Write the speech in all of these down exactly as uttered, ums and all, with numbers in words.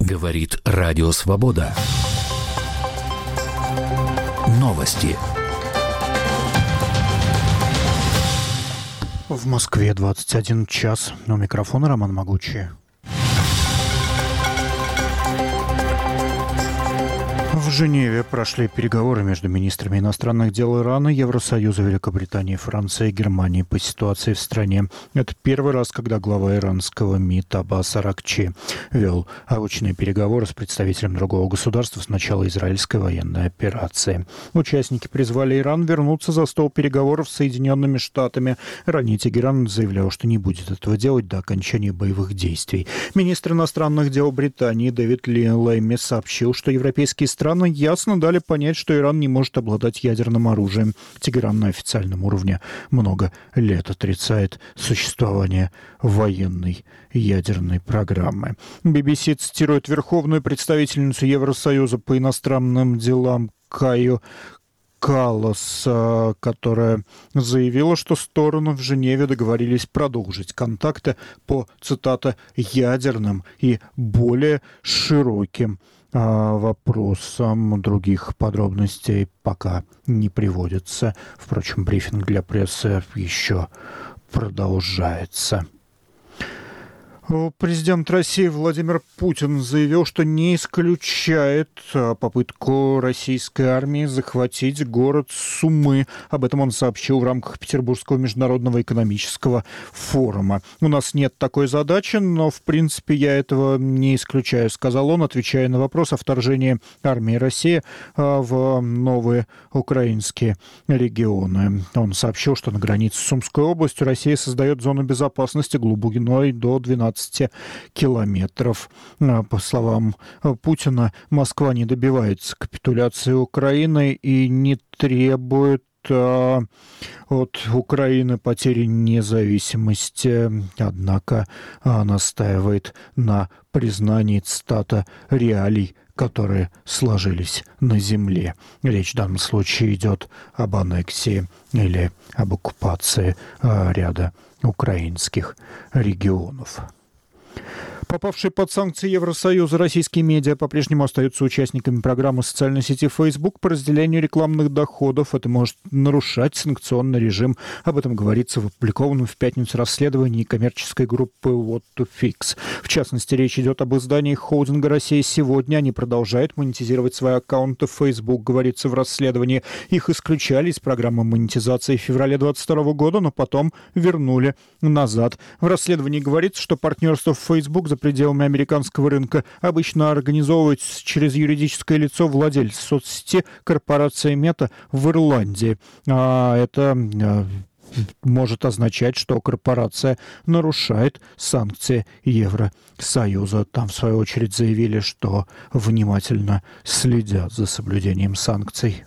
Говорит Радио Свобода. Новости. В Москве двадцать один час. У микрофона Роман Могучий. В Женеве прошли переговоры между министрами иностранных дел Ирана, Евросоюза, Великобритании, Франции и Германии по ситуации в стране. Это первый раз, когда глава иранского МИД Аббас Аракчи вел очные переговоры с представителем другого государства с начала израильской военной операции. Участники призвали Иран вернуться за стол переговоров с Соединенными Штатами. Ранее Тегеран заявлял, что не будет этого делать до окончания боевых действий. Министр иностранных дел Британии Дэвид Лейми сообщил, что европейские страны ясно дали понять, что Иран не может обладать ядерным оружием. Тегеран на официальном уровне много лет отрицает существование военной ядерной программы. би би си цитирует верховную представительницу Евросоюза по иностранным делам Каю Каллас, которая заявила, что стороны в Женеве договорились продолжить контакты по, цитата, «ядерным и более широким вопросам». Других подробностей пока не приводится. Впрочем, брифинг для прессы еще продолжается. Президент России Владимир Путин заявил, что не исключает попытку российской армии захватить город Сумы. Об этом он сообщил в рамках Петербургского международного экономического форума. «У нас нет такой задачи, но, в принципе, я этого не исключаю», — сказал он, отвечая на вопрос о вторжении армии России в новые украинские регионы. Он сообщил, что на границе с Сумской областью Россия создает зону безопасности глубиной до двенадцати километров. По словам Путина, Москва не добивается капитуляции Украины и не требует от Украины потери независимости, однако настаивает на признании, цитата, реалий, которые сложились на земле. Речь в данном случае идет об аннексии или об оккупации ряда украинских регионов. Попавшие под санкции Евросоюза российские медиа по-прежнему остаются участниками программы социальной сети Facebook по разделению рекламных доходов. Это может нарушать санкционный режим. Об этом говорится в опубликованном в пятницу расследовании коммерческой группы What to Fix. В частности, речь идет об издании холдинга «Россия сегодня». Они продолжают монетизировать свои аккаунты в Facebook, говорится в расследовании. Их исключали из программы монетизации в феврале двадцать второго года, но потом вернули назад. В расследовании говорится, что партнерство в Facebook за пределами американского рынка обычно организовывается через юридическое лицо владельца соцсети корпорация Мета в Ирландии. А это может означать, что корпорация нарушает санкции Евросоюза. Там, в свою очередь, заявили, что внимательно следят за соблюдением санкций.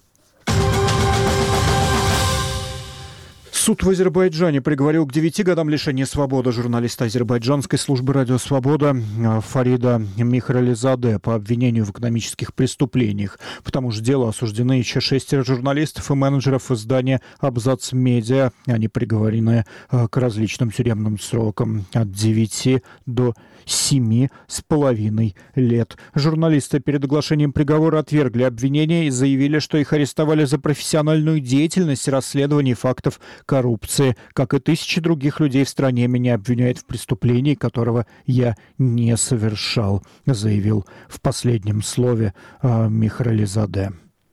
Суд в Азербайджане приговорил к девяти годам лишения свободы журналиста азербайджанской службы «Радио Свобода» Фарида Михрализаде по обвинению в экономических преступлениях. По тому же делу осуждены еще шестеро журналистов и менеджеров издания «Абзац Медиа». Они приговорены к различным тюремным срокам от девяти до семи с половиной лет. Журналисты перед оглашением приговора отвергли обвинения и заявили, что их арестовали за профессиональную деятельность и расследование фактов коррупции. Как и тысячи других людей в стране, меня обвиняют в преступлении, которого я не совершал, заявил в последнем слове э, Михрализаде.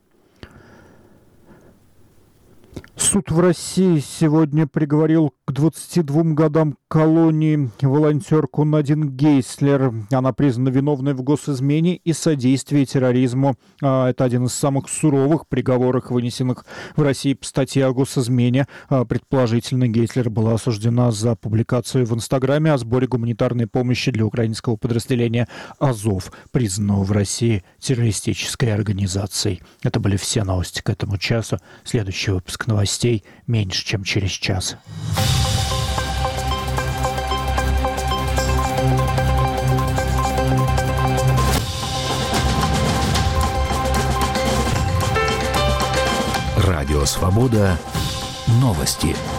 Суд в России сегодня приговорил к двадцати двум годам колонии волонтерку Надин Гейслер. Она признана виновной в госизмене и содействии терроризму. Это один из самых суровых приговоров, вынесенных в России по статье о госизмене. Предположительно, Гейслер была осуждена за публикацию в Инстаграме о сборе гуманитарной помощи для украинского подразделения «Азов», признанного в России террористической организацией. Это были все новости к этому часу. Следующий выпуск новостей меньше, чем через час. Радио Свобода. Новости.